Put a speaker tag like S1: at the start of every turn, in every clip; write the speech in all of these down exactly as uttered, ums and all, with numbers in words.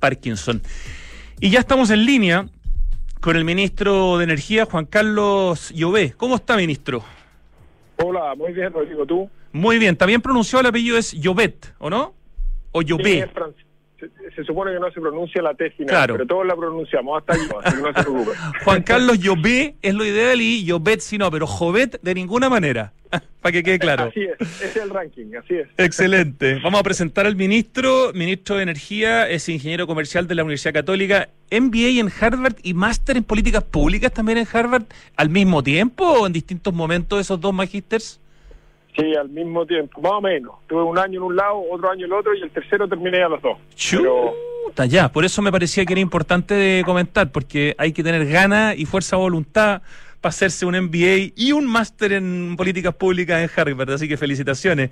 S1: Parkinson. Y ya estamos en línea con el ministro de Energía, Juan Carlos Llobet. ¿Cómo está, ministro?
S2: Hola, muy bien, Rodrigo, ¿tú?
S1: Muy bien. ¿También pronunciado el apellido es Llobet, o no? ¿O Llobet?
S2: Sí, se, se supone que no se pronuncia la T final,
S1: claro,
S2: pero todos la pronunciamos, hasta yo, así que no se preocupe.
S1: Juan Carlos Llobet es lo ideal y Llobet si no, pero Jovet de ninguna manera, para que quede claro.
S2: Así es, ese es el ranking, así es.
S1: Excelente. Vamos a presentar al ministro, ministro de Energía, es ingeniero comercial de la Universidad Católica, M B A en Harvard y máster en políticas públicas también en Harvard, ¿al mismo tiempo o en distintos momentos esos dos magísters?
S2: Sí, al mismo tiempo, más o menos. Tuve un año en un lado, otro año en el otro y el tercero terminé a los dos.
S1: Chuta, pero... ya, por eso me parecía que era importante de comentar, porque hay que tener ganas y fuerza de voluntad para hacerse un M B A y un máster en políticas públicas en Harvard, así que felicitaciones.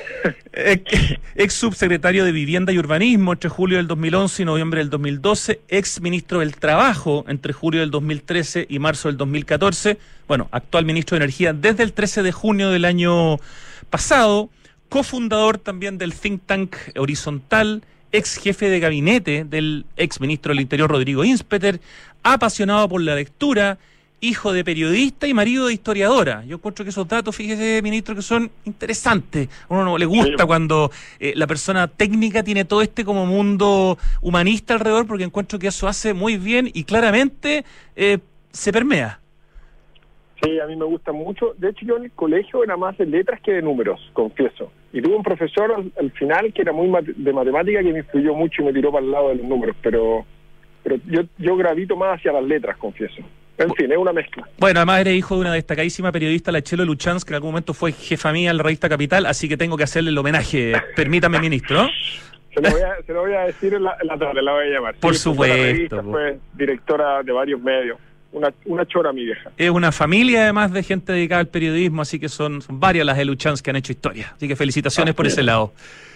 S1: ex, ex subsecretario de Vivienda y Urbanismo entre julio del dos mil once y noviembre del dos mil doce, ex ministro del Trabajo entre julio del dos mil trece y marzo del dos mil catorce, bueno, actual ministro de Energía desde el trece de junio del año pasado, cofundador también del think tank Horizontal, ex jefe de gabinete del ex ministro del Interior Rodrigo Inspeter, apasionado por la lectura, hijo de periodista y marido de historiadora. Yo encuentro que esos datos, fíjese, ministro, que son interesantes. A uno no le gusta sí. cuando eh, la persona técnica tiene todo este como mundo humanista alrededor, porque encuentro que eso hace muy bien y claramente eh, se permea.
S2: Sí, a mí me gusta mucho. De hecho, yo en el colegio era más de letras que de números, confieso. Y tuve un profesor al, al final que era muy mat- de matemática que me influyó mucho y me tiró para el lado de los números. Pero, pero yo, yo gravito más hacia las letras, confieso. En fin, es una mezcla.
S1: Bueno, además eres hijo de una destacadísima periodista, la Chelo Luchans, que en algún momento fue jefa mía en la revista Capital, así que tengo que hacerle el homenaje. Permítame, ministro, ¿no?
S2: Se lo voy a, se lo voy a decir en la, en la tarde, la voy a llamar.
S1: Por
S2: sí,
S1: supuesto.
S2: Fue, revista, fue directora de varios medios. Una, una chora, mi vieja.
S1: Es una familia, además, de gente dedicada al periodismo, así que son, son varias las de Luchans que han hecho historia. Así que felicitaciones ah, por bien. ese lado.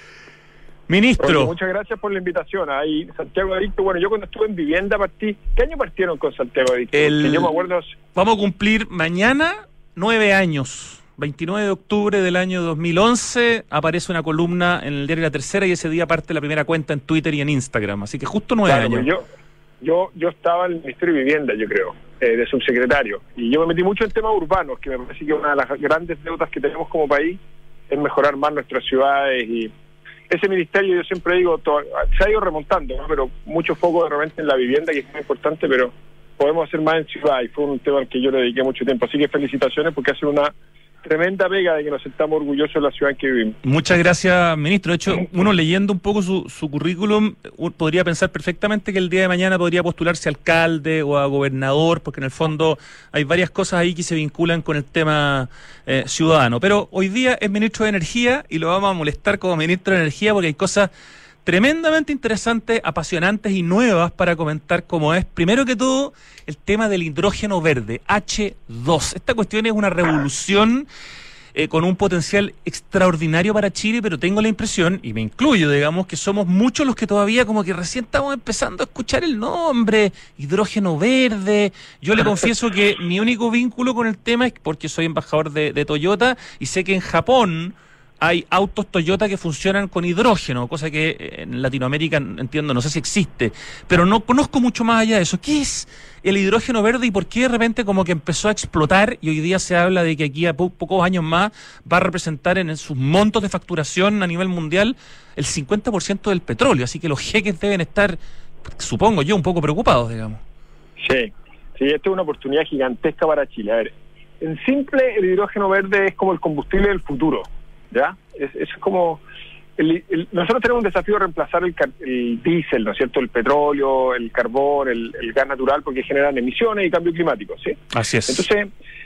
S1: Ministro.
S2: Oye, muchas gracias por la invitación. Ahí, Santiago Adicto, bueno, yo cuando estuve en vivienda partí. ¿Qué año partieron con Santiago Adicto?
S1: El...
S2: yo me acuerdo.
S1: Vamos a cumplir mañana nueve años. veintinueve de octubre del año dos mil once aparece una columna en el diario La Tercera y ese día parte la primera cuenta en Twitter y en Instagram. Así que justo nueve
S2: claro,
S1: años.
S2: Yo, yo, yo estaba en el Ministerio de Vivienda, yo creo, eh, de subsecretario. Y yo me metí mucho en temas urbanos, que me parece que una de las grandes deudas que tenemos como país es mejorar más nuestras ciudades y ese ministerio, yo siempre digo, todo, se ha ido remontando, ¿no? Pero mucho foco de repente en la vivienda, que es muy importante, pero podemos hacer más en ciudad, y fue un tema al que yo le dediqué mucho tiempo. Así que felicitaciones, porque hace una tremenda pega de que nos sentamos orgullosos de la ciudad en que vivimos.
S1: Muchas gracias, ministro. De hecho, uno leyendo un poco su, su currículum, podría pensar perfectamente que el día de mañana podría postularse a alcalde o a gobernador, porque en el fondo hay varias cosas ahí que se vinculan con el tema eh, ciudadano. Pero hoy día es ministro de Energía y lo vamos a molestar como ministro de Energía porque hay cosas tremendamente interesantes, apasionantes y nuevas para comentar, como es, primero que todo, el tema del hidrógeno verde, hache dos. Esta cuestión es una revolución eh, con un potencial extraordinario para Chile, pero tengo la impresión, y me incluyo, digamos, que somos muchos los que todavía como que recién estamos empezando a escuchar el nombre, hidrógeno verde. Yo le confieso que mi único vínculo con el tema es porque soy embajador de, de Toyota y sé que en Japón hay autos Toyota que funcionan con hidrógeno, cosa que en Latinoamérica entiendo, no sé si existe, pero no conozco mucho más allá de eso. ¿Qué es el hidrógeno verde y por qué de repente como que empezó a explotar y hoy día se habla de que aquí a po- pocos años más va a representar en, en sus montos de facturación a nivel mundial el cincuenta por ciento del petróleo? Así que los jeques deben estar, supongo yo, un poco preocupados, digamos.
S2: Sí, sí, esta es una oportunidad gigantesca para Chile. A ver, en simple, el hidrógeno verde es como el combustible del futuro. ¿Ya? Es, es como el, el, nosotros tenemos un desafío de reemplazar el, el diésel, ¿no es cierto? El petróleo, el carbón, el, el gas natural, porque generan emisiones y cambio climático, ¿sí?
S1: Así es.
S2: Entonces,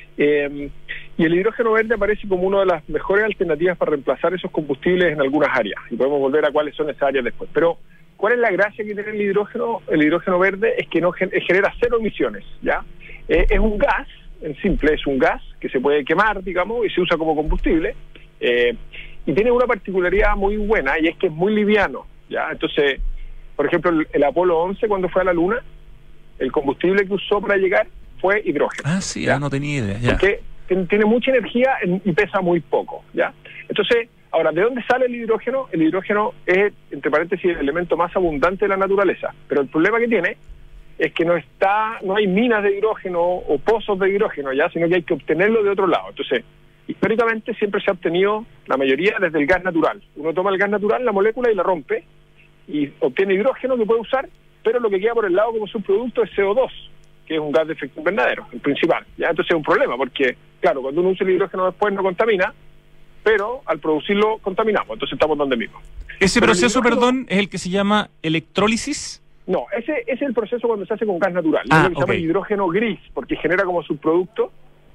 S2: eh, y el hidrógeno verde aparece como una de las mejores alternativas para reemplazar esos combustibles en algunas áreas, y podemos volver a cuáles son esas áreas después. Pero, ¿cuál es la gracia que tiene el hidrógeno? El hidrógeno verde es que no genera cero emisiones, ¿ya? Eh, es un gas, en simple, es un gas que se puede quemar, digamos, y se usa como combustible. Eh, y tiene una particularidad muy buena, y es que es muy liviano, ¿ya? Entonces, por ejemplo, el, el Apolo once, cuando fue a la Luna, el combustible que usó para llegar fue hidrógeno.
S1: Ah, sí,
S2: ¿ya?
S1: no tenía idea. Ya.
S2: Porque tiene mucha energía y pesa muy poco, ¿ya? Entonces, Ahora, ¿de dónde sale el hidrógeno? El hidrógeno es, entre paréntesis, el elemento más abundante de la naturaleza, pero el problema que tiene es que no está, no hay minas de hidrógeno o pozos de hidrógeno ya, sino que hay que obtenerlo de otro lado. Entonces, históricamente siempre se ha obtenido, la mayoría, desde el gas natural. Uno toma el gas natural, la molécula, y la rompe, y obtiene hidrógeno que puede usar, pero lo que queda por el lado como subproducto es C O dos, que es un gas de efecto invernadero, el principal. ¿Ya? Entonces es un problema, porque, claro, cuando uno usa el hidrógeno después no contamina, pero al producirlo contaminamos, entonces estamos donde mismo.
S1: ¿Ese
S2: pero
S1: proceso,
S2: hidrógeno,
S1: perdón, es el que se llama electrólisis?
S2: No, ese, ese es el proceso cuando se hace con gas natural.
S1: Ah,
S2: es lo que se
S1: okay.
S2: llama hidrógeno gris, porque genera como subproducto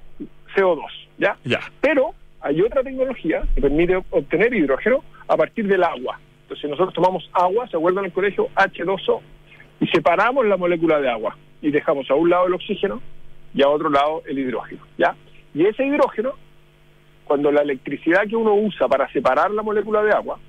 S2: C O dos, ¿ya?
S1: Ya.
S2: Pero hay otra tecnología que permite obtener hidrógeno a partir del agua. Entonces nosotros tomamos agua, se acuerdan en el colegio, H dos O, y separamos la molécula de agua, y dejamos a un lado el oxígeno y a otro lado el hidrógeno, ¿ya? Y ese hidrógeno, cuando la electricidad que uno usa para separar la molécula de agua,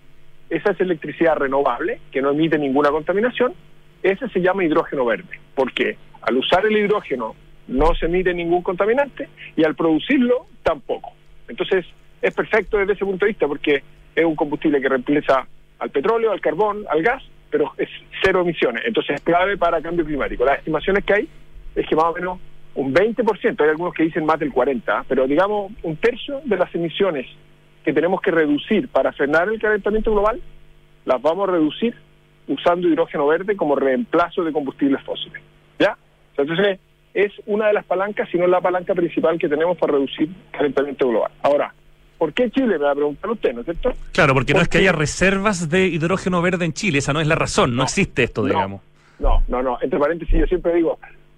S2: esa es electricidad renovable, que no emite ninguna contaminación, ese se llama hidrógeno verde, porque al usar el hidrógeno no se emite ningún contaminante y al producirlo tampoco. Entonces es perfecto desde ese punto de vista, porque es un combustible que reemplaza al petróleo, al carbón, al gas, pero es cero emisiones, entonces es clave para cambio climático. Las estimaciones que hay es que más o menos un veinte por ciento, hay algunos que dicen más del cuarenta por ciento, pero digamos un tercio de las emisiones que tenemos que reducir para frenar el calentamiento global, las vamos a reducir usando hidrógeno verde como reemplazo de combustibles fósiles, ¿ya? Entonces es una de las palancas, si no la palanca principal que tenemos para reducir el calentamiento global. Ahora, ¿por qué Chile? Me va a preguntar usted, ¿no es cierto?
S1: Claro, porque no es que
S2: Porque-
S1: haya reservas de hidrógeno verde en Chile, esa no es la razón, no,
S2: No,
S1: existe esto,
S2: no.
S1: digamos.
S2: No, no, no. Entre paréntesis, yo siempre digo,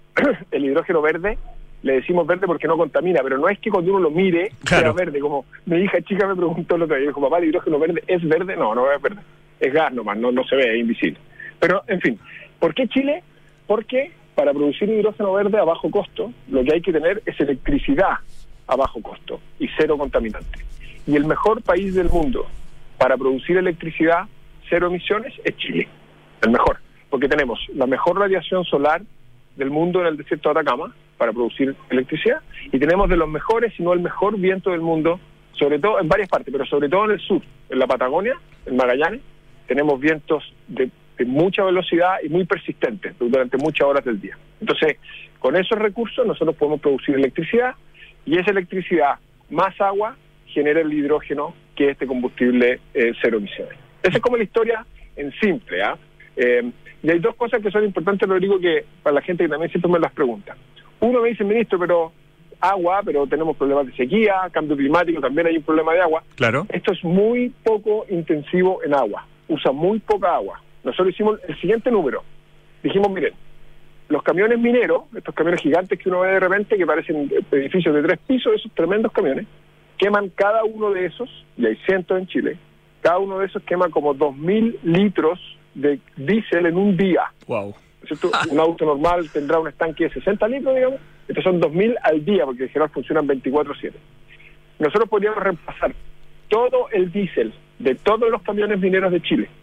S2: el hidrógeno verde, le decimos verde porque no contamina, pero no es que cuando uno lo mire
S1: Claro.
S2: sea verde. Como mi hija chica me preguntó el otro día, dijo, papá, ¿el hidrógeno verde es verde? No, no es verde. Es gas nomás, no, no se ve, es invisible. Pero, en fin, ¿por qué Chile? Porque para producir hidrógeno verde a bajo costo, lo que hay que tener es electricidad a bajo costo y cero contaminante. Y el mejor país del mundo para producir electricidad cero emisiones es Chile. El mejor. Porque tenemos la mejor radiación solar del mundo en el desierto de Atacama para producir electricidad, y tenemos de los mejores, si no el mejor viento del mundo, sobre todo en varias partes, pero sobre todo en el sur, en la Patagonia, en Magallanes, tenemos vientos de, de mucha velocidad y muy persistentes durante muchas horas del día. Entonces, con esos recursos nosotros podemos producir electricidad, y esa electricidad más agua genera el hidrógeno, que es este combustible eh, cero emisiones. Esa es como la historia en simple, ¿ah? ¿eh? Y hay dos cosas que son importantes, Rodrigo, que para la gente que también siempre me las pregunta. Uno me dice, ministro, pero agua, pero tenemos problemas de sequía, cambio climático, también hay un problema de agua.
S1: Claro.
S2: Esto es muy poco intensivo en agua, usa muy poca agua. Nosotros hicimos el siguiente número. Dijimos, miren, los camiones mineros, estos camiones gigantes que uno ve de repente, que parecen edificios de tres pisos, esos tremendos camiones, queman cada uno de esos, y hay cientos en Chile, cada uno de esos quema como dos mil litros de diésel en un día.
S1: Wow.
S2: ¿Cierto? Un auto normal tendrá un estanque de sesenta litros, digamos. Estos son dos mil al día, porque en general funcionan veinticuatro siete. Nosotros podríamos reemplazar todo el diésel de todos los camiones mineros de Chile,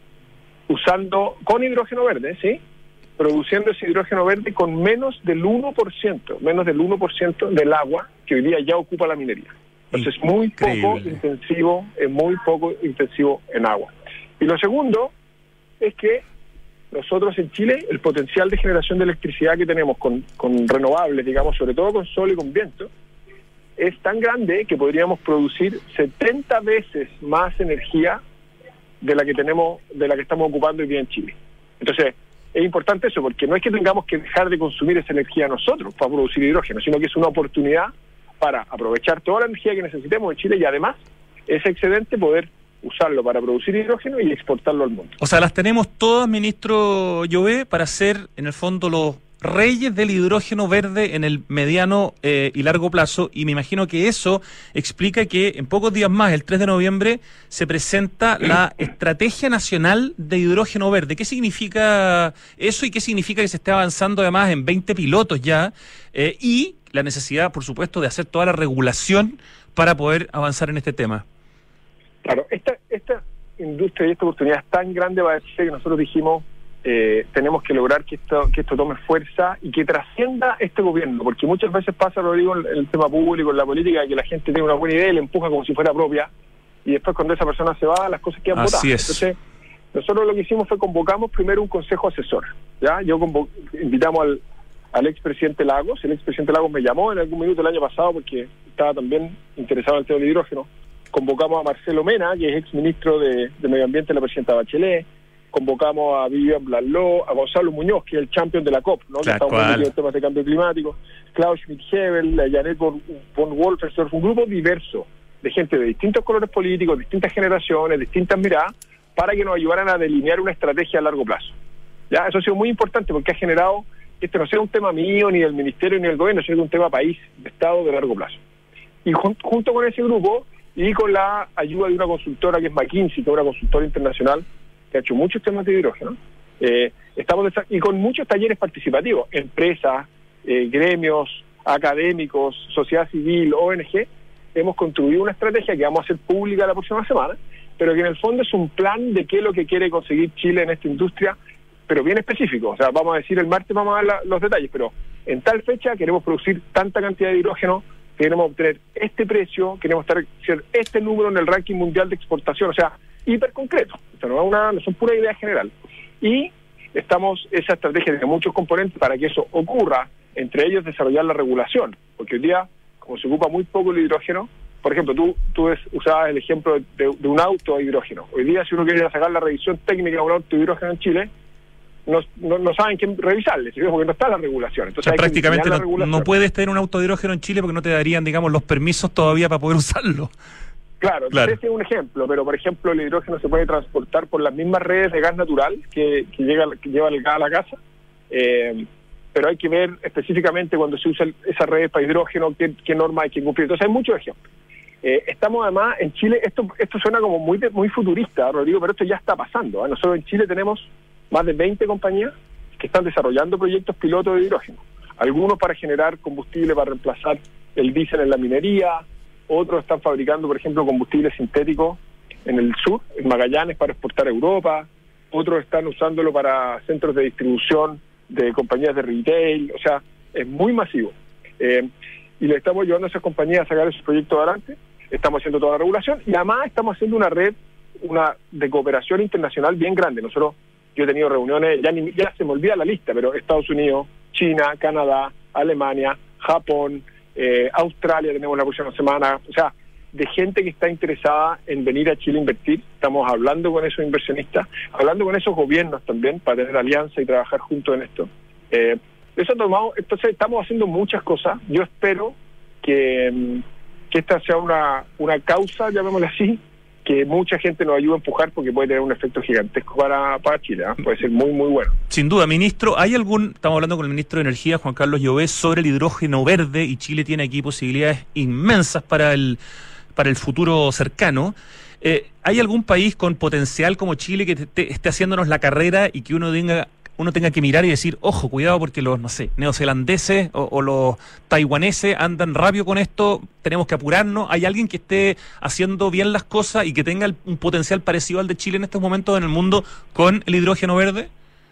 S2: usando, con hidrógeno verde, ¿sí? Produciendo ese hidrógeno verde con menos del uno por ciento, menos del uno por ciento del agua que hoy día ya ocupa la minería. Entonces es muy poco
S1: Increíble.
S2: intensivo, es muy poco intensivo en agua. Y lo segundo es que nosotros en Chile, el potencial de generación de electricidad que tenemos con, con renovables, digamos, sobre todo con sol y con viento, es tan grande que podríamos producir setenta veces más energía de la que tenemos, de la que estamos ocupando hoy día en Chile. Entonces, es importante eso, porque no es que tengamos que dejar de consumir esa energía nosotros para producir hidrógeno, sino que es una oportunidad para aprovechar toda la energía que necesitemos en Chile y además ese excedente poder usarlo para producir hidrógeno y exportarlo al mundo.
S1: O sea, las tenemos todas, ministro Llobé, para ser, en el fondo, los reyes del hidrógeno verde en el mediano eh, y largo plazo, y me imagino que eso explica que en pocos días más, el tres de noviembre, se presenta la Estrategia Nacional de Hidrógeno Verde. ¿Qué significa eso y qué significa que se esté avanzando además en veinte pilotos ya? Eh, y la necesidad, por supuesto, de hacer toda la regulación para poder avanzar en este tema.
S2: Claro, esta, esta industria y esta oportunidad es tan grande, va a decir que nosotros dijimos, eh, tenemos que lograr que esto que esto tome fuerza y que trascienda este gobierno, porque muchas veces pasa, lo digo, en el tema público, en la política, que la gente tiene una buena idea y la empuja como si fuera propia, y después cuando esa persona se va, las cosas quedan botadas.
S1: Así es.
S2: Entonces, nosotros lo que hicimos fue convocamos primero un consejo asesor, ¿ya? Yo convo- invitamos al, al expresidente Lagos, el expresidente Lagos me llamó en algún minuto el año pasado porque estaba también interesado en el tema del hidrógeno. Convocamos a Marcelo Mena, que es exministro de, de Medio Ambiente de la presidenta Bachelet. Convocamos a Vivian Blanló, a Gonzalo Muñoz, que es el champion de la COP, ¿no? Que está muy metido en temas de cambio climático, Klaus Schmidt-Hebel, Janet von, von Wolfersdorf, un grupo diverso de gente de distintos colores políticos, distintas generaciones, distintas miradas, para que nos ayudaran a delinear una estrategia a largo plazo. Ya, eso ha sido muy importante porque ha generado que este no sea un tema mío, ni del ministerio, ni del gobierno, sino un tema país, de Estado, de largo plazo. Y jun- junto con ese grupo, y con la ayuda de una consultora que es McKinsey, que es una consultora internacional, que ha hecho muchos temas de hidrógeno, eh, estamos desa- y con muchos talleres participativos, empresas, eh, gremios, académicos, sociedad civil, O N G, hemos construido una estrategia que vamos a hacer pública la próxima semana, pero que en el fondo es un plan de qué es lo que quiere conseguir Chile en esta industria, pero bien específico. O sea, vamos a decir el martes, vamos a dar la, los detalles, pero en tal fecha queremos producir tanta cantidad de hidrógeno, queremos obtener este precio, queremos estar ser este número en el ranking mundial de exportación, o sea, hiper concreto. O sea, no, es una, no son pura idea general. Y estamos, esa estrategia tiene muchos componentes para que eso ocurra, entre ellos desarrollar la regulación, porque hoy día, como se ocupa muy poco el hidrógeno, por ejemplo, tú, tú es, usabas el ejemplo de, de un auto a hidrógeno. Hoy día, si uno quiere sacar la revisión técnica de un auto de hidrógeno en Chile, no, no, no saben quién revisarle, ¿sí? Porque no está la regulación. Entonces,
S1: o sea,
S2: hay
S1: prácticamente
S2: que
S1: no,
S2: regulación.
S1: no puedes tener un auto de hidrógeno en Chile porque no te darían, digamos, los permisos todavía para poder usarlo.
S2: Claro,
S1: claro.
S2: Ese es un ejemplo, pero por ejemplo el hidrógeno se puede transportar por las mismas redes de gas natural que, que, llega, que lleva el gas a la casa, eh, pero hay que ver específicamente cuando se usa el, esa red para hidrógeno, qué, qué norma hay que cumplir. Entonces hay muchos ejemplos. Eh, estamos además en Chile, esto esto suena como muy muy futurista, Rodrigo, pero esto ya está pasando, ¿eh? Nosotros en Chile tenemos más de veinte compañías que están desarrollando proyectos pilotos de hidrógeno, algunos para generar combustible para reemplazar el diésel en la minería, otros están fabricando, por ejemplo, combustibles sintéticos en el sur, en Magallanes, para exportar a Europa, otros están usándolo para centros de distribución de compañías de retail, o sea, es muy masivo. Eh, y le estamos ayudando a esas compañías a sacar esos proyectos adelante, estamos haciendo toda la regulación, y además estamos haciendo una red una de cooperación internacional bien grande. Nosotros, yo he tenido reuniones, ya, ni, ya se me olvida la lista, pero Estados Unidos, China, Canadá, Alemania, Japón, eh, Australia tenemos la próxima semana, o sea, de gente que está interesada en venir a Chile a invertir. Estamos hablando con esos inversionistas, hablando con esos gobiernos también, para tener alianza y trabajar juntos en esto. Eh, eso ha tomado, entonces estamos haciendo muchas cosas. Yo espero que, que esta sea una, una causa, llamémosla así, que mucha gente nos ayude a empujar porque puede tener un efecto gigantesco para, para Chile, ¿eh? Puede ser muy, muy bueno.
S1: Sin duda, ministro, ¿hay algún, estamos hablando con el ministro de Energía, Juan Carlos Llobet, sobre el hidrógeno verde, y Chile tiene aquí posibilidades inmensas para el, para el futuro cercano? Eh, ¿Hay algún país con potencial como Chile que te, te, esté haciéndonos la carrera y que uno tenga, uno tenga que mirar y decir, ojo, cuidado porque los, no sé, neozelandeses o, o los taiwaneses andan rápido con esto, tenemos que apurarnos? ¿Hay alguien que esté haciendo bien las cosas y que tenga el, un potencial parecido al de Chile en estos momentos en el mundo con el hidrógeno verde?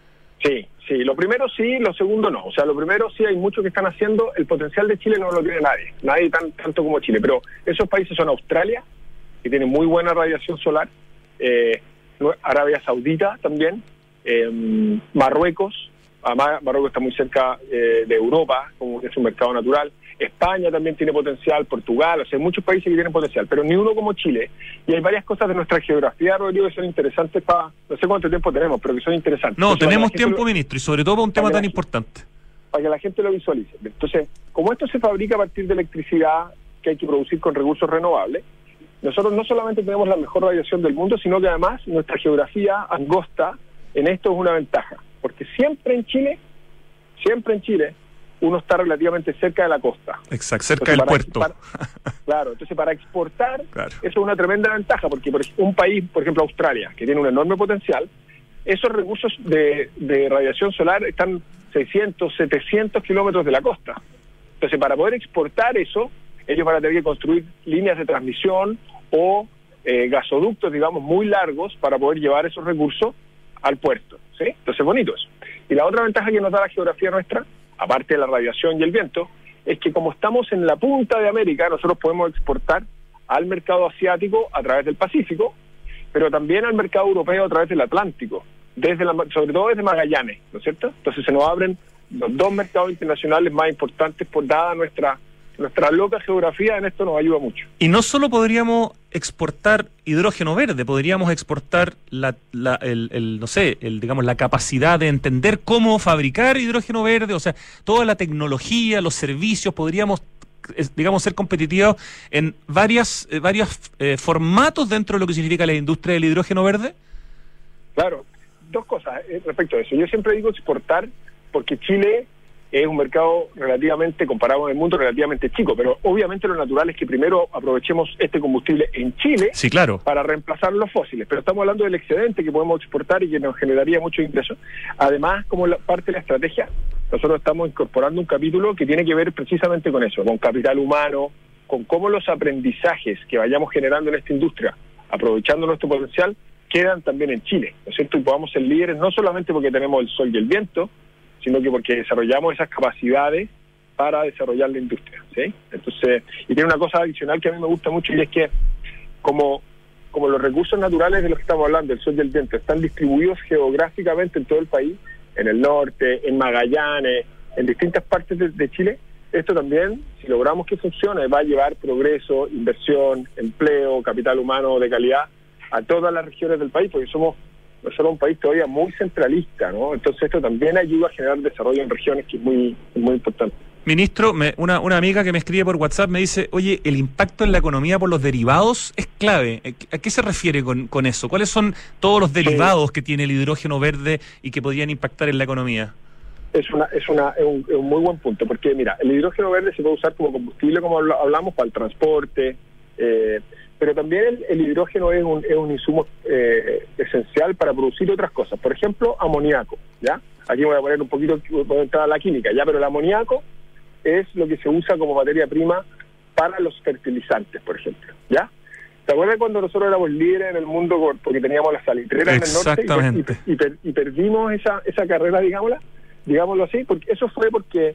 S2: Sí, sí, lo primero sí, lo segundo no. O sea, lo primero sí hay muchos que están haciendo, el potencial de Chile no lo tiene nadie, nadie tan tanto como Chile, pero esos países son Australia, que tiene muy buena radiación solar, eh, Arabia Saudita también, eh, Marruecos, además Marruecos está muy cerca eh, de Europa, como que es un mercado natural, España también tiene potencial, Portugal, o sea, hay muchos países que tienen potencial, pero ni uno como Chile. Y hay varias cosas de nuestra geografía, Rodrigo, que son interesantes para, no sé cuánto tiempo tenemos, pero que son interesantes.
S1: No,
S2: Entonces,
S1: tenemos tiempo,
S2: lo,
S1: ministro, y sobre todo para un tema
S2: para
S1: tan
S2: la,
S1: importante.
S2: Para que la gente lo visualice. Entonces, como esto se fabrica a partir de electricidad que hay que producir con recursos renovables, nosotros no solamente tenemos la mejor radiación del mundo, sino que además nuestra geografía angosta en esto es una ventaja, porque siempre en Chile, siempre en Chile, uno está relativamente cerca de la costa.
S1: Exacto, cerca entonces, del puerto.
S2: Para, claro, entonces para exportar,
S1: claro,
S2: eso es una tremenda ventaja, porque por un país, por ejemplo Australia, que tiene un enorme potencial, esos recursos de, de radiación solar están seiscientos, setecientos kilómetros de la costa. Entonces, para poder exportar eso, ellos van a tener que construir líneas de transmisión o eh, gasoductos, digamos, muy largos para poder llevar esos recursos al puerto, ¿sí? Entonces, bonito eso. Y la otra ventaja que nos da la geografía nuestra, aparte de la radiación y el viento, es que como estamos en la punta de América, nosotros podemos exportar al mercado asiático a través del Pacífico, pero también al mercado europeo a través del Atlántico, desde la, sobre todo desde Magallanes, ¿no es cierto? Entonces se nos abren los dos mercados internacionales más importantes por dada nuestra nuestra loca geografía. En esto nos ayuda mucho.
S1: Y no solo podríamos exportar hidrógeno verde, podríamos exportar la, la el, el no sé, el digamos la capacidad de entender cómo fabricar hidrógeno verde, o sea, toda la tecnología, los servicios, podríamos digamos ser competitivos en varias eh, varios eh, formatos dentro de lo que significa la industria del hidrógeno verde.
S2: Claro, dos cosas eh, respecto a eso. Yo siempre digo exportar porque Chile es un mercado relativamente, comparado con el mundo, relativamente chico, pero obviamente lo natural es que primero aprovechemos este combustible en Chile,
S1: sí, claro,
S2: para reemplazar los fósiles, pero estamos hablando del excedente que podemos exportar y que nos generaría muchos ingresos. Además, como la, parte de la estrategia, nosotros estamos incorporando un capítulo que tiene que ver precisamente con eso, con capital humano, con cómo los aprendizajes que vayamos generando en esta industria, aprovechando nuestro potencial, quedan también en Chile, ¿no es cierto? Y podamos ser líderes no solamente porque tenemos el sol y el viento, sino que porque desarrollamos esas capacidades para desarrollar la industria, ¿sí? Entonces, y tiene una cosa adicional que a mí me gusta mucho, y es que como, como los recursos naturales de los que estamos hablando, el sol y el viento, están distribuidos geográficamente en todo el país, en el norte, en Magallanes, en distintas partes de, de Chile, esto también, si logramos que funcione, va a llevar progreso, inversión, empleo, capital humano de calidad a todas las regiones del país, porque somos nosotros un país todavía muy centralista, ¿no? Entonces esto también ayuda a generar desarrollo en regiones, que es muy, muy importante.
S1: Ministro, me, una, una amiga que me escribe por WhatsApp me dice, oye, el impacto en la economía por los derivados es clave. ¿A qué se refiere con, con eso? ¿Cuáles son todos los derivados sí. que tiene el hidrógeno verde y que podrían impactar en la economía?
S2: Es una es una es un, es un muy buen punto, porque mira, el hidrógeno verde se puede usar como combustible, como hablamos, para el transporte, eh, pero también el, el hidrógeno es un, es un insumo eh, esencial para producir otras cosas. Por ejemplo, amoníaco, ¿ya? Aquí voy a poner un poquito, voy a entrar a la química, ¿ya? Pero el amoníaco es lo que se usa como materia prima para los fertilizantes, por ejemplo, ¿ya? ¿Te acuerdas cuando nosotros éramos líderes en el mundo porque teníamos las salitreras en el norte y, y, y, y perdimos esa, esa carrera, digámosla, digámoslo así? Porque eso fue porque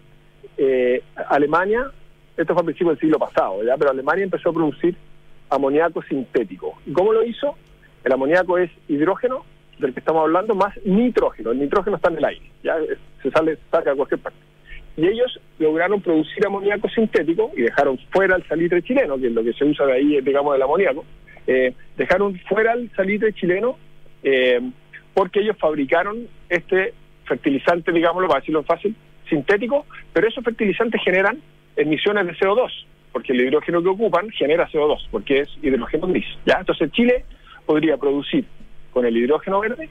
S2: eh, Alemania, esto fue a principios del siglo pasado, ¿ya? Pero Alemania empezó a producir amoníaco sintético. ¿Y cómo lo hizo? El amoníaco es hidrógeno, del que estamos hablando, más nitrógeno. El nitrógeno está en el aire, ya se sale, saca a cualquier parte. Y ellos lograron producir amoníaco sintético y dejaron fuera el salitre chileno, que es lo que se usa de ahí, digamos, del amoníaco. Eh, dejaron fuera el salitre chileno eh, porque ellos fabricaron este fertilizante, digámoslo, para decirlo fácil, sintético, pero esos fertilizantes generan emisiones de C O dos, porque el hidrógeno que ocupan genera C O dos, porque es hidrógeno gris, ¿ya? Entonces Chile podría producir con el hidrógeno verde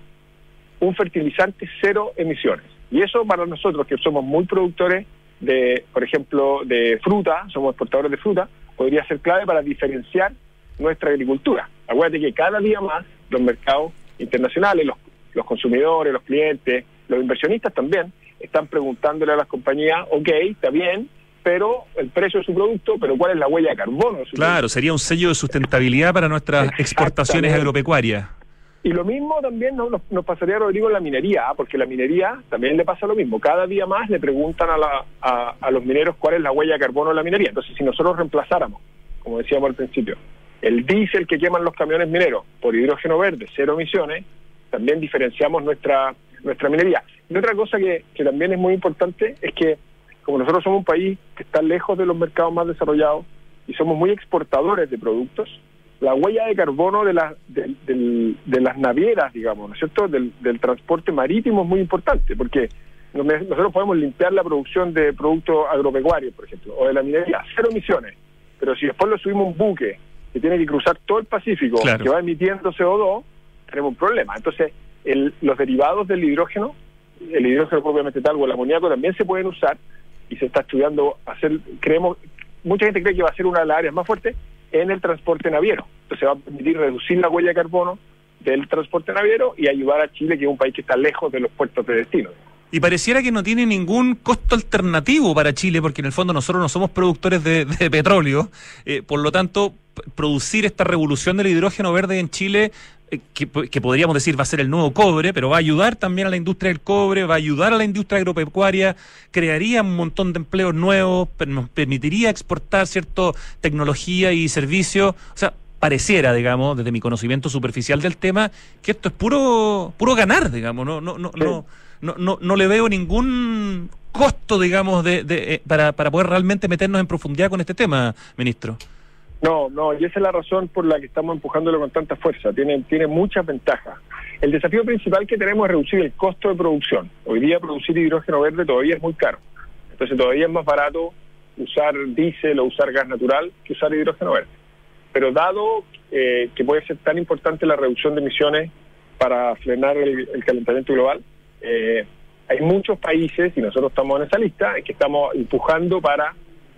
S2: un fertilizante cero emisiones. Y eso para nosotros, que somos muy productores de, por ejemplo, de fruta, somos exportadores de fruta, podría ser clave para diferenciar nuestra agricultura. Acuérdate que cada día más los mercados internacionales, los, los consumidores, los clientes, los inversionistas también, están preguntándole a las compañías, ok, está bien, pero el precio de su producto, pero ¿cuál es la huella de carbono de su
S1: Claro,
S2: producto?
S1: Sería un sello de sustentabilidad para nuestras exportaciones agropecuarias.
S2: Y lo mismo también nos, nos pasaría, Rodrigo, en la minería, ¿eh? Porque la minería también le pasa lo mismo. Cada día más le preguntan a, la, a, a los mineros cuál es la huella de carbono de la minería. Entonces, si nosotros reemplazáramos, como decíamos al principio, el diésel que queman los camiones mineros por hidrógeno verde, cero emisiones, también diferenciamos nuestra nuestra minería. Y otra cosa que, que también es muy importante es que, como nosotros somos un país que está lejos de los mercados más desarrollados y somos muy exportadores de productos, la huella de carbono de, la, de, de, de las navieras, digamos, ¿no es cierto?, del, del transporte marítimo es muy importante, porque nosotros podemos limpiar la producción de productos agropecuarios, por ejemplo, o de la minería, cero emisiones, pero si después lo subimos a un buque que tiene que cruzar todo el Pacífico, claro, que va emitiendo C O dos, tenemos un problema. Entonces, el, los derivados del hidrógeno, el hidrógeno propiamente tal o el amoníaco también se pueden usar, y se está estudiando hacer, creemos, mucha gente cree que va a ser una de las áreas más fuertes en el transporte naviero. Entonces va a permitir reducir la huella de carbono del transporte naviero y ayudar a Chile, que es un país que está lejos de los puertos de destino.
S1: Y pareciera que no tiene ningún costo alternativo para Chile, porque en el fondo nosotros no somos productores de, de petróleo, eh, por lo tanto, p- producir esta revolución del hidrógeno verde en Chile, eh, que, que podríamos decir va a ser el nuevo cobre, pero va a ayudar también a la industria del cobre, va a ayudar a la industria agropecuaria, crearía un montón de empleos nuevos, per- nos permitiría exportar, ¿cierto?, tecnología y servicios, o sea, pareciera, digamos, desde mi conocimiento superficial del tema, que esto es puro puro ganar, digamos, no no no
S2: Sí.
S1: no no no, no le veo ningún costo, digamos, de, de eh, para para poder realmente meternos en profundidad con este tema, ministro.
S2: No, no, y esa es la razón por la que estamos empujándolo con tanta fuerza. Tiene, tiene muchas ventajas. El desafío principal que tenemos es reducir el costo de producción. Hoy día producir hidrógeno verde todavía es muy caro. Entonces todavía es más barato usar diésel o usar gas natural que usar hidrógeno verde. Pero dado eh, que puede ser tan importante la reducción de emisiones para frenar el, el calentamiento global, eh, hay muchos países, y nosotros estamos en esa lista, que estamos empujando para,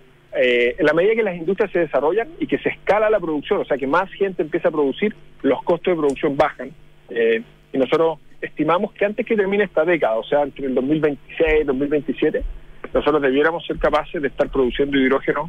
S2: eh, en la medida que las industrias se desarrollan y que se escala la producción, o sea que más gente empieza a producir, los costos de producción bajan. Eh, y nosotros estimamos que antes que termine esta década, o sea, entre el dos mil veintiséis y dos mil veintisiete, nosotros debiéramos ser capaces de estar produciendo hidrógeno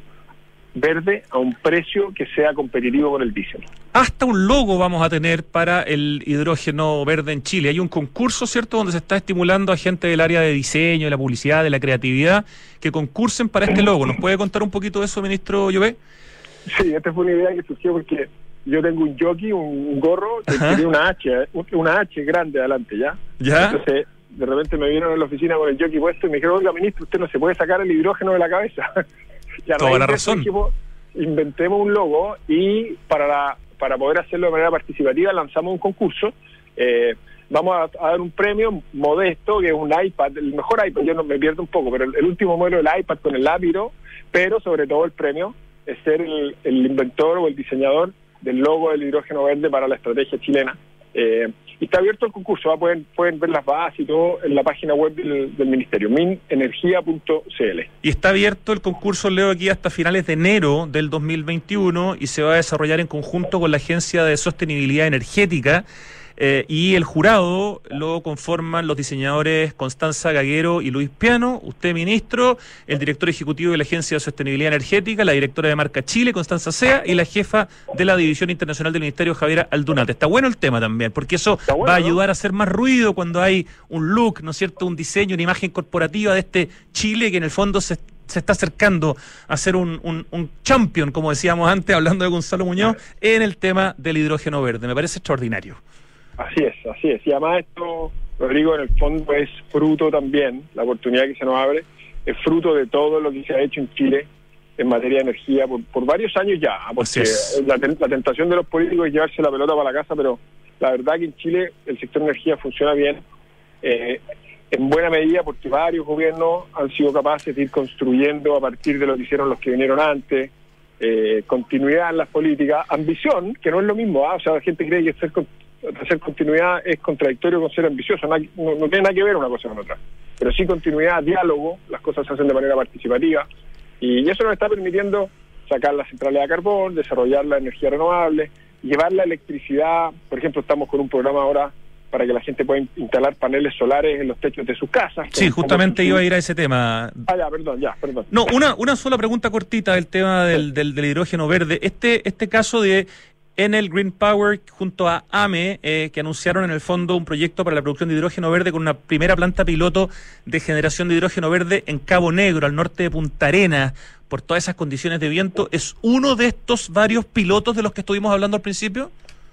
S2: verde a un precio que sea competitivo con el diésel.
S1: Hasta un logo vamos a tener para el hidrógeno verde en Chile. Hay un concurso, ¿cierto?, donde se está estimulando a gente del área de diseño, de la publicidad, de la creatividad, que concursen para este logo. ¿Nos puede contar un poquito de eso, ministro Llobet?
S2: Sí, esta fue una idea que surgió porque yo tengo un jockey, un, un gorro, que
S1: Ajá.
S2: tiene una H, una H grande adelante, ¿ya?
S1: ¿Ya?
S2: Entonces, de repente me vieron en la oficina con el jockey puesto y me dijeron, oiga, ministro, usted no se puede sacar el hidrógeno de la cabeza. Y a
S1: Toda
S2: raíz
S1: la
S2: de eso
S1: razón.
S2: dijimos, inventemos un logo y para la, para poder hacerlo de manera participativa lanzamos un concurso. Eh, vamos a, a dar un premio modesto, que es un iPad, el mejor iPad, yo no me pierdo un poco, pero el, el último modelo del iPad con el lápiz, pero sobre todo el premio es ser el, el inventor o el diseñador del logo del hidrógeno verde para la estrategia chilena. Eh, y está abierto el concurso, ¿va? pueden pueden ver las bases y todo en la página web del, del ministerio, min energía punto c l.
S1: Y está abierto el concurso, leo aquí, hasta finales de enero del dos mil veintiuno y se va a desarrollar en conjunto con la Agencia de Sostenibilidad Energética. Eh, y el jurado lo conforman los diseñadores Constanza Gaguero y Luis Piano, usted, ministro, el director ejecutivo de la Agencia de Sostenibilidad Energética, la directora de Marca Chile, Constanza Sea, y la jefa de la División Internacional del Ministerio, Javiera Aldunate. Está bueno el tema también, porque eso
S2: bueno,
S1: va a
S2: ¿no?
S1: ayudar a hacer más ruido cuando hay un look, ¿no es cierto?, un diseño, una imagen corporativa de este Chile que en el fondo se se está acercando a ser un, un, un champion, como decíamos antes, hablando de Gonzalo Muñoz, en el tema del hidrógeno verde. Me parece extraordinario.
S2: Así es, así es. Y además esto, Rodrigo, en el fondo es fruto también, la oportunidad que se nos abre, es fruto de todo lo que se ha hecho en Chile en materia de energía por, por varios años ya, porque la, la tentación de los políticos es llevarse la pelota para la casa, pero la verdad que en Chile el sector de energía funciona bien, eh, en buena medida porque varios gobiernos han sido capaces de ir construyendo a partir de lo que hicieron los que vinieron antes, eh, continuidad en las políticas, ambición, que no es lo mismo, ¿ah? O sea, la gente cree que ser con hacer continuidad es contradictorio con ser ambicioso, no, no, no tiene nada que ver una cosa con otra, pero sí continuidad, diálogo, las cosas se hacen de manera participativa y eso nos está permitiendo sacar las centrales a carbón, desarrollar la energía renovable, llevar la electricidad. Por ejemplo, estamos con un programa ahora para que la gente pueda instalar paneles solares en los techos de sus casas.
S1: Sí, justamente iba a ir a ese tema.
S2: Ah, ya, perdón, ya, perdón.
S1: No, una, una sola pregunta cortita del tema del, del, del hidrógeno verde. Este, este caso de Enel Green Power junto a A M E, eh, que anunciaron en el fondo un proyecto para la producción de hidrógeno verde con una primera planta piloto de generación de hidrógeno verde en Cabo Negro, al norte de Punta Arenas, por todas esas condiciones de viento. ¿Es uno de estos varios pilotos de los que estuvimos hablando al principio?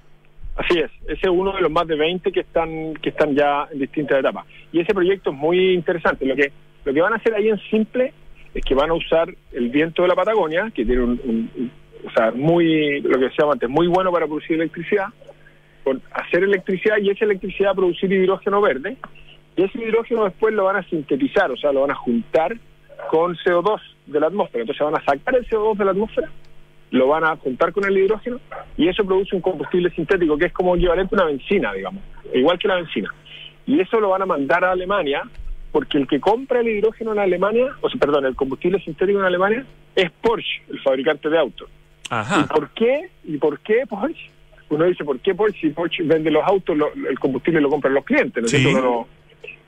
S2: Así es, ese es uno de los más de veinte que están que están ya en distintas etapas. Y ese proyecto es muy interesante. Lo que lo que van a hacer ahí en simple es que van a usar el viento de la Patagonia, que tiene un, un, un o sea, muy, lo que se llama antes, muy bueno para producir electricidad, por hacer electricidad y esa electricidad producir hidrógeno verde, y ese hidrógeno después lo van a sintetizar, o sea, lo van a juntar con C O dos de la atmósfera. Entonces van a sacar el C O dos de la atmósfera, lo van a juntar con el hidrógeno, y eso produce un combustible sintético que es como equivalente a una benzina, digamos, igual que la benzina. Y eso lo van a mandar a Alemania, porque el que compra el hidrógeno en Alemania, o sea, perdón, el combustible sintético en Alemania, es Porsche, el fabricante de autos.
S1: Ajá.
S2: ¿Y por qué? ¿Y por qué Porsche? Uno dice, ¿por qué Porsche? Si Porsche vende los autos, lo, el combustible lo compran los clientes, ¿no?
S1: Sí.
S2: Uno no,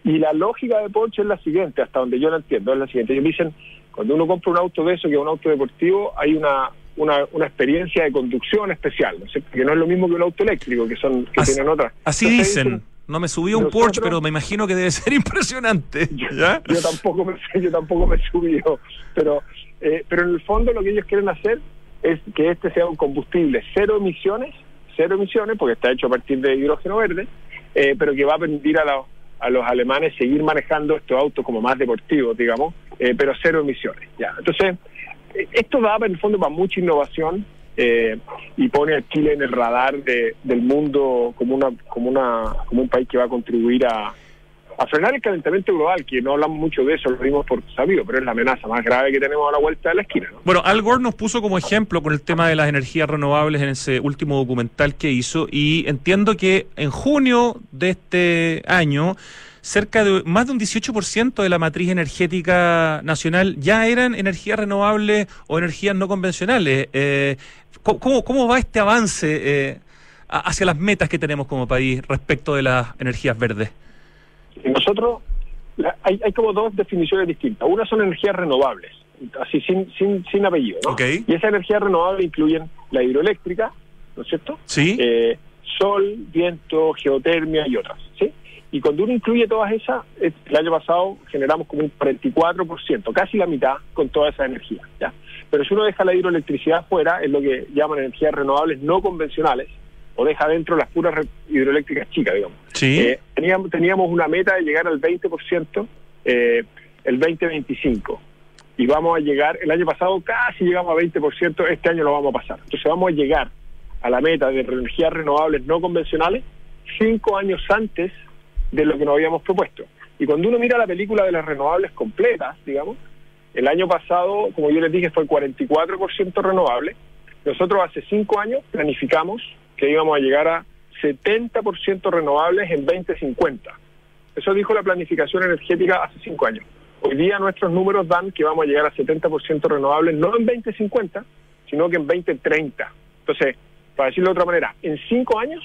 S2: Y la lógica de Porsche es la siguiente, hasta donde yo la entiendo, es la siguiente. Ellos dicen, cuando uno compra un auto de eso, que es un auto deportivo, hay una una, una experiencia de conducción especial, ¿no? Que no es lo mismo que un auto eléctrico, que son que
S1: así,
S2: tienen otras.
S1: Así Entonces, dicen. dicen, no me subí a un nosotros, Porsche, pero me imagino que debe ser impresionante.
S2: Yo, yo tampoco me yo tampoco me subí, pero eh, pero en el fondo lo que ellos quieren hacer es que este sea un combustible cero emisiones, cero emisiones, porque está hecho a partir de hidrógeno verde, eh, pero que va a permitir a, la, a los alemanes seguir manejando estos autos como más deportivos, digamos, eh, pero cero emisiones. Ya, entonces esto da en el fondo para mucha innovación eh, y pone a Chile en el radar de, del mundo como una como una como un país que va a contribuir a, a frenar el calentamiento global, que no hablamos mucho de eso, lo dimos por sabido, pero es la amenaza más grave que tenemos a la vuelta de la esquina, ¿no?
S1: Bueno, Al Gore nos puso como ejemplo con el tema de las energías renovables en ese último documental que hizo, y entiendo que en junio de este año cerca de más de un dieciocho por ciento de la matriz energética nacional ya eran energías renovables o energías no convencionales. Eh, ¿cómo, ¿Cómo va este avance eh, hacia las metas que tenemos como país respecto de las energías verdes?
S2: Nosotros, la, hay, hay como dos definiciones distintas. Una son energías renovables, así sin sin, sin apellido, ¿no?
S1: Okay.
S2: Y esas energías renovables incluyen la hidroeléctrica, ¿no es cierto?
S1: Sí.
S2: Eh, sol, viento, geotermia y otras, ¿sí? Y cuando uno incluye todas esas, el año pasado generamos como un cuarenta y cuatro por ciento, casi la mitad con toda esa energía, ¿ya? Pero si uno deja la hidroelectricidad fuera, es lo que llaman energías renovables no convencionales, o deja dentro las puras hidroeléctricas chicas, digamos.
S1: Sí.
S2: Eh, teníamos, teníamos una meta de llegar al veinte por ciento eh, el veinte veinticinco. Y vamos a llegar, el año pasado casi llegamos a veinte por ciento, este año lo vamos a pasar. Entonces vamos a llegar a la meta de energías renovables no convencionales cinco años antes de lo que nos habíamos propuesto. Y cuando uno mira la película de las renovables completas, digamos, el año pasado, como yo les dije, fue cuarenta y cuatro por ciento renovable. Nosotros hace cinco años planificamos que íbamos a llegar a setenta por ciento renovables en veinte cincuenta. Eso dijo la planificación energética hace cinco años. Hoy día nuestros números dan que vamos a llegar a setenta por ciento renovables, no en veinte cincuenta, sino que en veinte treinta. Entonces, para decirlo de otra manera, en cinco años,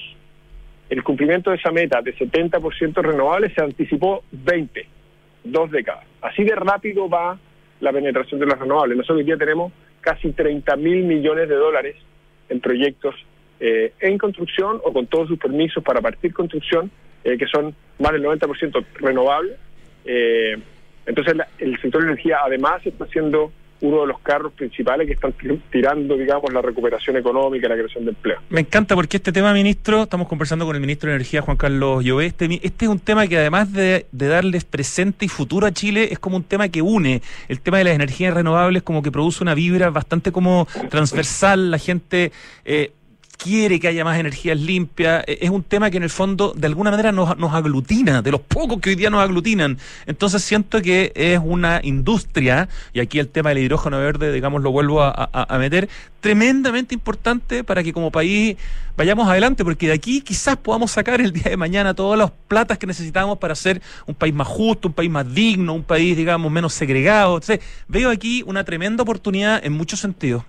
S2: el cumplimiento de esa meta de setenta por ciento renovables se anticipó veinte, dos décadas. Así de rápido va la penetración de las renovables. Nosotros hoy día tenemos casi treinta mil millones de dólares en proyectos eh, en construcción o con todos sus permisos para partir construcción, eh, que son más del noventa por ciento renovables. Eh, entonces la, el sector de energía además está siendo uno de los carros principales que están tirando, digamos, la recuperación económica y la creación de empleo.
S1: Me encanta porque este tema, ministro, estamos conversando con el ministro de Energía, Juan Carlos Llobet. Este, este es un tema que además de, de darles presente y futuro a Chile, es como un tema que une. El tema de las energías renovables como que produce una vibra bastante como transversal. La gente eh, quiere que haya más energías limpias. Es un tema que en el fondo de alguna manera nos, nos aglutina, de los pocos que hoy día nos aglutinan. Entonces siento que es una industria, y aquí el tema del hidrógeno verde, digamos, lo vuelvo a, a, a meter, tremendamente importante para que como país vayamos adelante, porque de aquí quizás podamos sacar el día de mañana todas las platas que necesitamos para ser un país más justo, un país más digno, un país, digamos, menos segregado. Entonces veo aquí una tremenda oportunidad en muchos sentidos.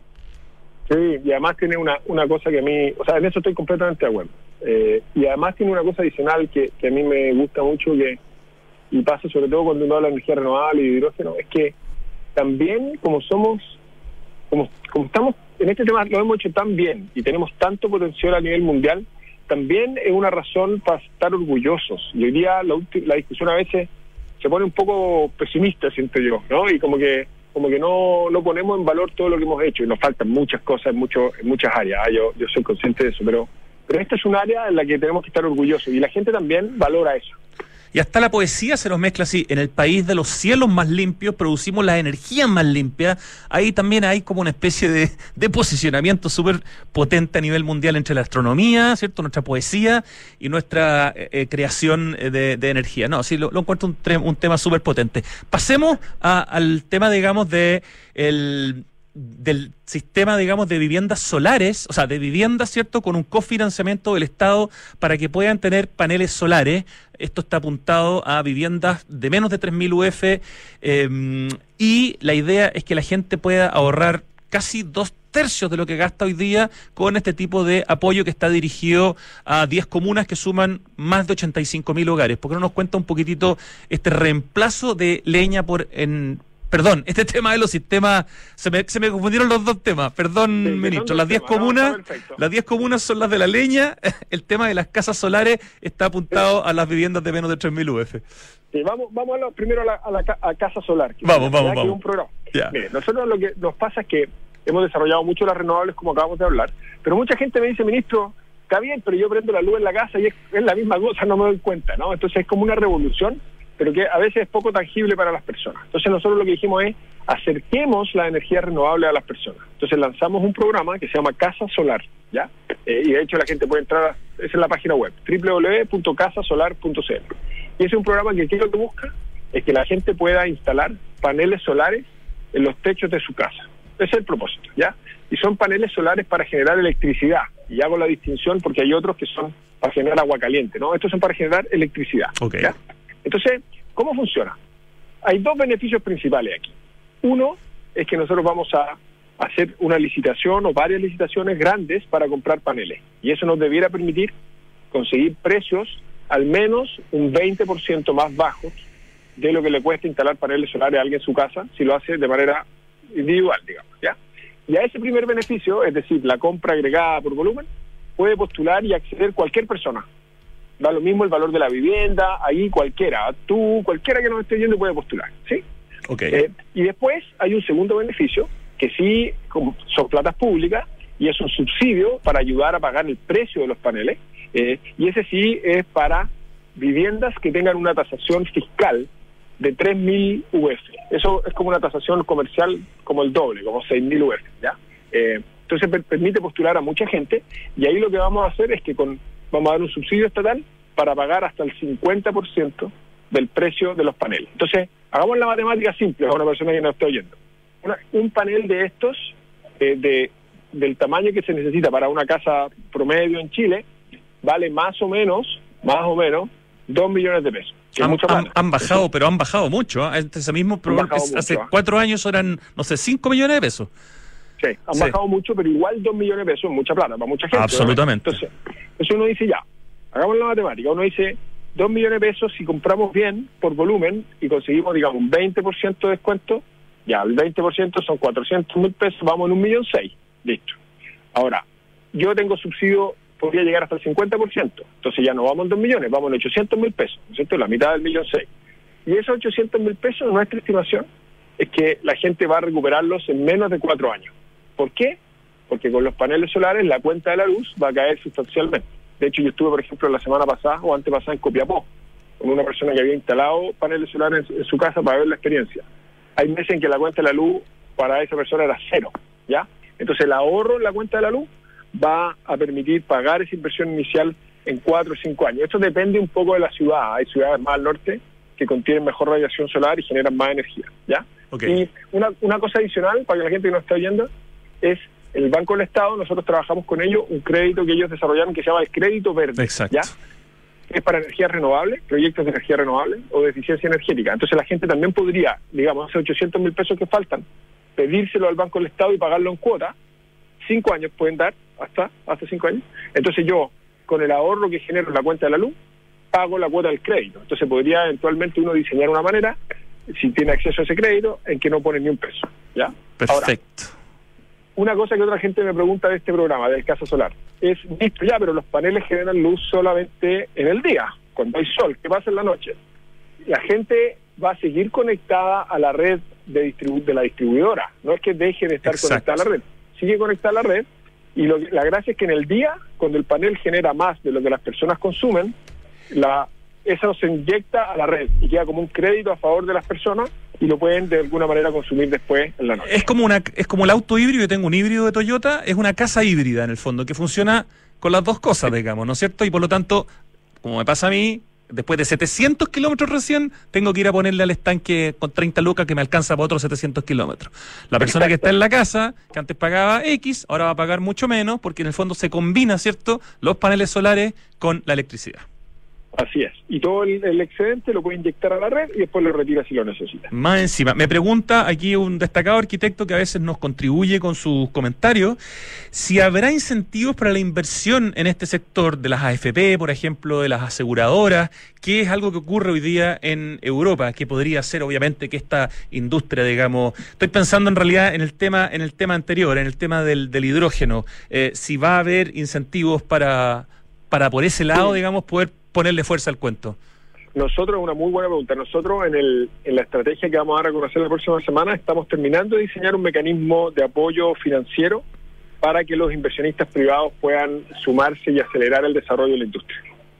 S2: Sí, y además tiene una, una cosa que a mí, o sea, en eso estoy completamente de acuerdo. Eh, y además tiene una cosa adicional que, que a mí me gusta mucho, que y pasa sobre todo cuando uno habla de energía renovable y de hidrógeno, es que también como somos, como, como estamos, en este tema lo hemos hecho tan bien y tenemos tanto potencial a nivel mundial, también es una razón para estar orgullosos. Y hoy día la, la discusión a veces se pone un poco pesimista, siento yo, ¿no? Y como que como que no, no ponemos en valor todo lo que hemos hecho, y nos faltan muchas cosas en, mucho, en muchas áreas, ¿eh? yo, yo soy consciente de eso, pero, pero esta es un área en la que tenemos que estar orgullosos, y la gente también valora eso.
S1: Y hasta la poesía se nos mezcla así. En el país de los cielos más limpios producimos las energías más limpias. Ahí también hay como una especie de, de posicionamiento súper potente a nivel mundial entre la astronomía, ¿cierto? Nuestra poesía y nuestra eh, creación de, de energía. No, sí, lo, lo encuentro un, tre- un tema súper potente. Pasemos a, al tema, digamos, de el... del sistema, digamos, de viviendas solares, o sea, de viviendas, ¿cierto?, con un cofinanciamiento del Estado para que puedan tener paneles solares. Esto está apuntado a viviendas de menos de tres mil U F eh, y la idea es que la gente pueda ahorrar casi dos tercios de lo que gasta hoy día con este tipo de apoyo que está dirigido a diez comunas que suman más de ochenta y cinco mil hogares. ¿Por qué no nos cuenta un poquitito este reemplazo de leña por en Perdón, este tema de los sistemas, se me, se me confundieron los dos temas, perdón, sí, ministro, las diez comunas, no, las diez comunas son las de la leña, el tema de las casas solares está apuntado sí. a las viviendas de menos de tres mil U F.
S2: Sí, vamos, vamos a lo, primero a la, a la a casa solar. Que
S1: vamos,
S2: es,
S1: vamos,
S2: que
S1: vamos.
S2: Es un programa.
S1: Yeah.
S2: Mire, nosotros lo que nos pasa es que hemos desarrollado mucho las renovables, como acabamos de hablar, pero mucha gente me dice, ministro, está bien, pero yo prendo la luz en la casa y es, es la misma cosa, no me doy cuenta, ¿no? Entonces es como una revolución, pero que a veces es poco tangible para las personas. Entonces nosotros lo que dijimos es, acerquemos la energía renovable a las personas. Entonces lanzamos un programa que se llama Casa Solar, ¿ya? Eh, y de hecho la gente puede entrar, a, esa es la página web, doble u doble u doble u punto casa solar punto c l. Y ese es un programa que, ¿qué es lo que busca? Es que la gente pueda instalar paneles solares en los techos de su casa. Ese es el propósito, ¿ya? Y son paneles solares para generar electricidad. Y hago la distinción porque hay otros que son para generar agua caliente, ¿no? Estos son para generar electricidad.
S1: Okay.
S2: ¿Ya? Entonces, ¿cómo funciona? Hay dos beneficios principales aquí. Uno es que nosotros vamos a hacer una licitación o varias licitaciones grandes para comprar paneles. Y eso nos debiera permitir conseguir precios al menos un veinte por ciento más bajos de lo que le cuesta instalar paneles solares a alguien en su casa si lo hace de manera individual, digamos, ¿ya? Y a ese primer beneficio, es decir, la compra agregada por volumen, puede postular y acceder cualquier persona. Da lo mismo el valor de la vivienda, ahí cualquiera, tú, cualquiera que nos esté viendo puede postular, ¿sí?
S1: Okay.
S2: Eh, y después hay un segundo beneficio, que sí como son platas públicas, y es un subsidio para ayudar a pagar el precio de los paneles, eh, y ese sí es para viviendas que tengan una tasación fiscal de tres mil U F. Eso es como una tasación comercial como el doble, como seis mil U F, ¿ya? Eh, entonces per- permite postular a mucha gente, y ahí lo que vamos a hacer es que con vamos a dar un subsidio estatal para pagar hasta el cincuenta por ciento del precio de los paneles. Entonces, hagamos la matemática simple a una persona que nos está oyendo. Una, un panel de estos, eh, de del tamaño que se necesita para una casa promedio en Chile, vale más o menos, más o menos, dos millones de pesos. Que
S1: Han,
S2: es mucha
S1: han,
S2: plata.
S1: han bajado, pero han bajado mucho. ¿eh? Ese mismo programa hace
S2: mucho,
S1: cuatro años eran, no sé, cinco millones de pesos.
S2: Sí, han
S1: sí.
S2: bajado mucho, pero igual dos millones de pesos es mucha plata para mucha gente.
S1: Absolutamente.
S2: Entonces, entonces uno dice ya, hagamos la matemática, uno dice dos millones de pesos si compramos bien por volumen y conseguimos, digamos, un veinte por ciento de descuento, ya el veinte por ciento son cuatrocientos mil pesos, vamos en un millón seis, listo. Ahora, yo tengo subsidio, podría llegar hasta el cincuenta por ciento, entonces ya no vamos en dos millones, vamos en ochocientos mil pesos, ¿no es cierto? La mitad del millón seis. Y esos ochocientos mil pesos, nuestra estimación es que la gente va a recuperarlos en menos de cuatro años. ¿Por qué? Porque con los paneles solares la cuenta de la luz va a caer sustancialmente. De hecho, yo estuve, por ejemplo, la semana pasada o antepasada en Copiapó, con una persona que había instalado paneles solares en, en su casa para ver la experiencia. Hay meses en que la cuenta de la luz para esa persona era cero, ¿ya? Entonces el ahorro en la cuenta de la luz va a permitir pagar esa inversión inicial en cuatro o cinco años. Esto depende un poco de la ciudad. Hay ciudades más al norte que contienen mejor radiación solar y generan más energía, ¿ya? Okay. Y una, una cosa adicional, para que la gente que nos está oyendo, es el Banco del Estado, nosotros trabajamos con ellos, un crédito que ellos desarrollaron que se llama el Crédito Verde.
S1: Exacto.
S2: ¿Ya? Es para energía renovable, proyectos de energía renovable o de eficiencia energética. Entonces la gente también podría, digamos, esos ochocientos mil pesos que faltan, pedírselo al Banco del Estado y pagarlo en cuota. Cinco años pueden dar, hasta hasta cinco años. Entonces yo, con el ahorro que genero en la cuenta de la luz, pago la cuota del crédito. Entonces podría eventualmente uno diseñar una manera, si tiene acceso a ese crédito, en que no pone ni un peso, ¿ya?
S1: Perfecto.
S2: Ahora, una cosa que otra gente me pregunta de este programa, del Casa Solar, es, listo, ya, pero los paneles generan luz solamente en el día, cuando hay sol, ¿qué pasa en la noche? La gente va a seguir conectada a la red de, distribu- de la distribuidora, no es que deje de estar
S1: Exacto.
S2: conectada a la red, sigue conectada a la red, y lo, la gracia es que en el día, cuando el panel genera más de lo que las personas consumen, la eso se inyecta a la red y queda como un crédito a favor de las personas y lo pueden de alguna manera consumir después en la noche.
S1: Es como una es como el auto híbrido. Yo tengo un híbrido de Toyota, es una casa híbrida en el fondo, que funciona con las dos cosas, digamos, ¿no es cierto? Y por lo tanto, como me pasa a mí, después de setecientos kilómetros recién, tengo que ir a ponerle al estanque con treinta lucas que me alcanza para otros setecientos kilómetros. La persona Exacto. que está en la casa, que antes pagaba X, ahora va a pagar mucho menos, porque en el fondo se combina, ¿cierto?, los paneles solares con la electricidad.
S2: Así es. Y todo el, el excedente lo puede inyectar a la red y después lo retira si lo necesita.
S1: Más encima. Me pregunta aquí un destacado arquitecto que a veces nos contribuye con sus comentarios, si habrá incentivos para la inversión en este sector de las A F P, por ejemplo, de las aseguradoras, que es algo que ocurre hoy día en Europa, que podría ser obviamente que esta industria, digamos, estoy pensando en realidad en el tema, en el tema anterior, en el tema del, del hidrógeno, eh, si va a haber incentivos para, para por ese lado, digamos, poder ponerle fuerza al cuento.
S2: Nosotros, una muy buena pregunta, nosotros en, el, en la estrategia que vamos a dar a conocer la próxima semana estamos terminando de diseñar un mecanismo de apoyo financiero para que los inversionistas privados puedan sumarse y acelerar el desarrollo de la industria.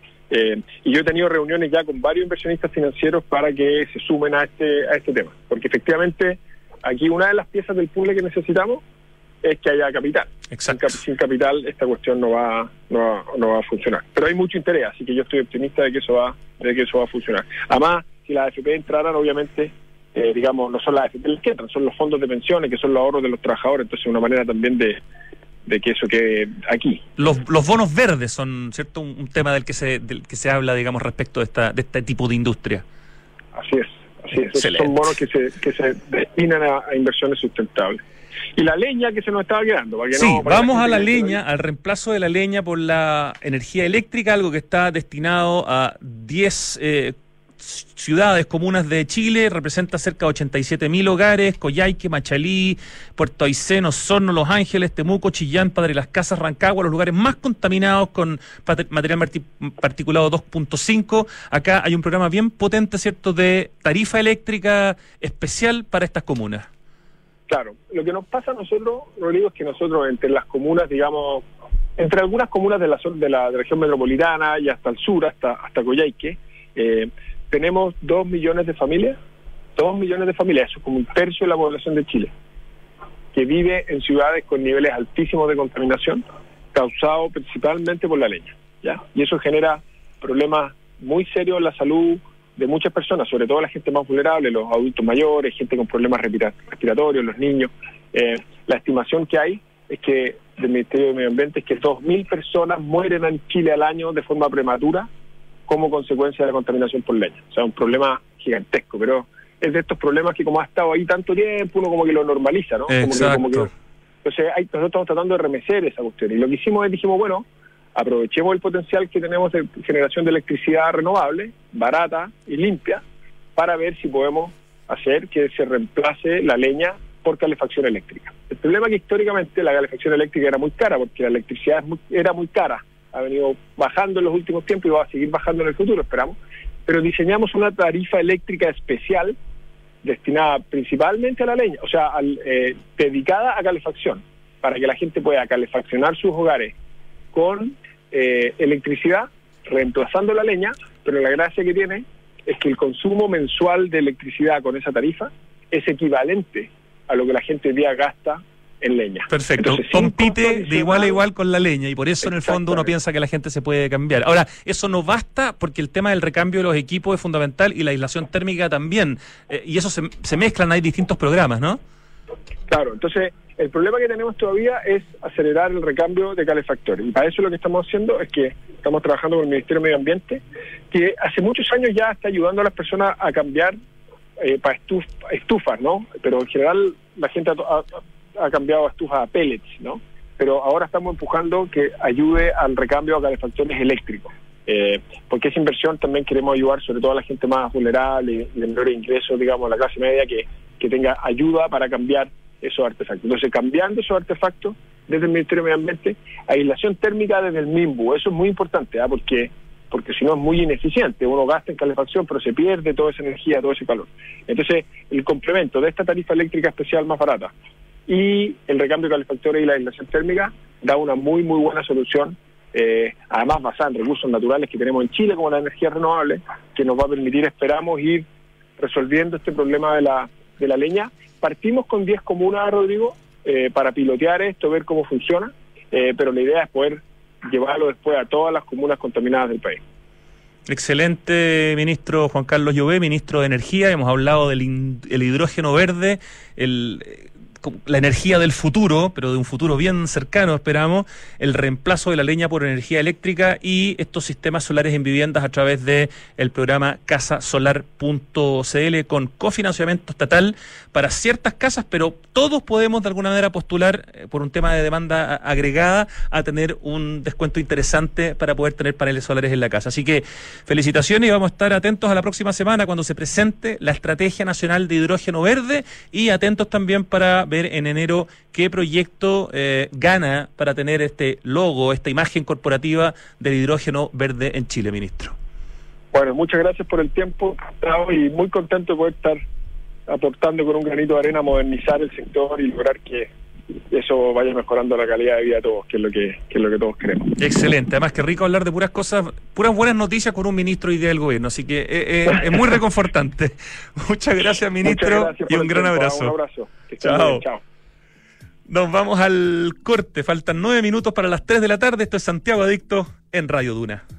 S2: Eh, y yo he tenido reuniones ya con varios inversionistas financieros para que se sumen a este, a este tema, porque efectivamente aquí una de las piezas del puzzle que necesitamos es que haya capital.
S1: Exacto.
S2: Sin, sin capital esta cuestión no va, no va no va a funcionar. Pero hay mucho interés, así que yo estoy optimista de que eso va de que eso va a funcionar. Además, si las A F P entraran, obviamente, eh, digamos, no son las A F P las que entran, son los fondos de pensiones, que son los ahorros de los trabajadores, entonces es una manera también de, de que eso quede aquí.
S1: Los, los bonos verdes son, ¿cierto?, un, un tema del que se del que se habla, digamos, respecto de esta de este tipo de industria.
S2: Así es, así es. Excelente. Son bonos que se que se destinan a, a inversiones sustentables. Y la leña que se nos estaba quedando. Para que
S1: sí,
S2: no, para
S1: vamos
S2: la
S1: a la
S2: que
S1: leña, al reemplazo de la leña por la energía eléctrica, algo que está destinado a diez eh, ciudades, comunas de Chile, representa cerca de ochenta y siete mil hogares: Coyhaique, Machalí, Puerto Aysén, Osorno, Los Ángeles, Temuco, Chillán, Padre Las Casas, Rancagua, los lugares más contaminados con material particulado dos punto cinco. Acá hay un programa bien potente, ¿cierto?, de tarifa eléctrica especial para estas comunas.
S2: Claro, lo que nos pasa a nosotros, Rodrigo, es que nosotros entre las comunas, digamos, entre algunas comunas de la de la, de la región metropolitana y hasta el sur, hasta hasta Coyhaique, eh, tenemos dos millones de familias, dos millones de familias, eso es como un tercio de la población de Chile, que vive en ciudades con niveles altísimos de contaminación, causado principalmente por la leña, ¿ya? Y eso genera problemas muy serios en la salud de muchas personas, sobre todo la gente más vulnerable, los adultos mayores, gente con problemas respiratorios, los niños. Eh, la estimación que hay es que del Ministerio de Medio Ambiente es que dos mil personas mueren en Chile al año de forma prematura como consecuencia de la contaminación por leña. O sea, un problema gigantesco, pero es de estos problemas que como ha estado ahí tanto tiempo, uno como que lo normaliza, ¿no?
S1: Exacto.
S2: Como que, como que, entonces hay, nosotros estamos tratando de remecer esa cuestión. Y lo que hicimos es, dijimos, bueno, aprovechemos el potencial que tenemos de generación de electricidad renovable, barata y limpia, para ver si podemos hacer que se reemplace la leña por calefacción eléctrica. El problema es que históricamente la calefacción eléctrica era muy cara, porque la electricidad es muy, era muy cara, ha venido bajando en los últimos tiempos y va a seguir bajando en el futuro, esperamos, pero diseñamos una tarifa eléctrica especial destinada principalmente a la leña, o sea, al, eh, dedicada a calefacción, para que la gente pueda calefaccionar sus hogares con eh, electricidad, reemplazando la leña, pero la gracia que tiene es que el consumo mensual de electricidad con esa tarifa es equivalente a lo que la gente hoy día gasta en leña.
S1: Perfecto. Entonces, compite de igual a igual con la leña y por eso en el fondo uno piensa que la gente se puede cambiar. Ahora, eso no basta porque el tema del recambio de los equipos es fundamental y la aislación térmica también. Eh, y eso se, se mezclan, hay distintos programas, ¿no?
S2: Claro, entonces el problema que tenemos todavía es acelerar el recambio de calefactores. Y para eso lo que estamos haciendo es que estamos trabajando con el Ministerio de Medio Ambiente, que hace muchos años ya está ayudando a las personas a cambiar eh, para estuf, estufas, ¿no? Pero en general la gente ha, ha, ha cambiado a estufas a pellets, ¿no? Pero ahora estamos empujando que ayude al recambio a calefactores eléctricos. Eh, porque esa inversión también queremos ayudar sobre todo a la gente más vulnerable y de menor ingreso, digamos, la clase media, que, que tenga ayuda para cambiar esos artefactos. Entonces, cambiando esos artefactos desde el Ministerio de Medio Ambiente, aislación térmica desde el MIMBU, eso es muy importante, ¿eh? porque porque si no es muy ineficiente, uno gasta en calefacción, pero se pierde toda esa energía, todo ese calor. Entonces, el complemento de esta tarifa eléctrica especial más barata y el recambio de calefactores y la aislación térmica da una muy, muy buena solución, eh, además basada en recursos naturales que tenemos en Chile, como la energía renovable, que nos va a permitir, esperamos, ir resolviendo este problema de la, de la leña. Partimos con diez comunas, Rodrigo, eh, para pilotear esto, ver cómo funciona, eh, pero la idea es poder llevarlo después a todas las comunas contaminadas del país.
S1: Excelente, ministro Juan Carlos Llobet, ministro de Energía. Hemos hablado del in, el hidrógeno verde, el la energía del futuro, pero de un futuro bien cercano, esperamos, el reemplazo de la leña por energía eléctrica y estos sistemas solares en viviendas a través de el programa casa solar punto c l con cofinanciamiento estatal para ciertas casas, pero todos podemos de alguna manera postular eh, por un tema de demanda agregada a tener un descuento interesante para poder tener paneles solares en la casa. Así que felicitaciones y vamos a estar atentos a la próxima semana cuando se presente la Estrategia Nacional de Hidrógeno Verde y atentos también para ver en enero qué proyecto eh, gana para tener este logo, esta imagen corporativa del hidrógeno verde en Chile, ministro.
S2: Bueno, muchas gracias por el tiempo y muy contento de poder estar aportando con un granito de arena a modernizar el sector y lograr que eso vaya mejorando la calidad de vida de todos, que es lo que, que es lo que todos queremos.
S1: Excelente, además que rico hablar de puras cosas, puras buenas noticias con un ministro hoy día del gobierno, así que eh, eh, es muy reconfortante. Muchas gracias, ministro, Muchas gracias y un gran tiempo. abrazo.
S2: Un abrazo.
S1: Chao. Chao. Nos vamos al corte, faltan nueve minutos para las tres de la tarde, esto es Santiago Adicto en Radio Duna.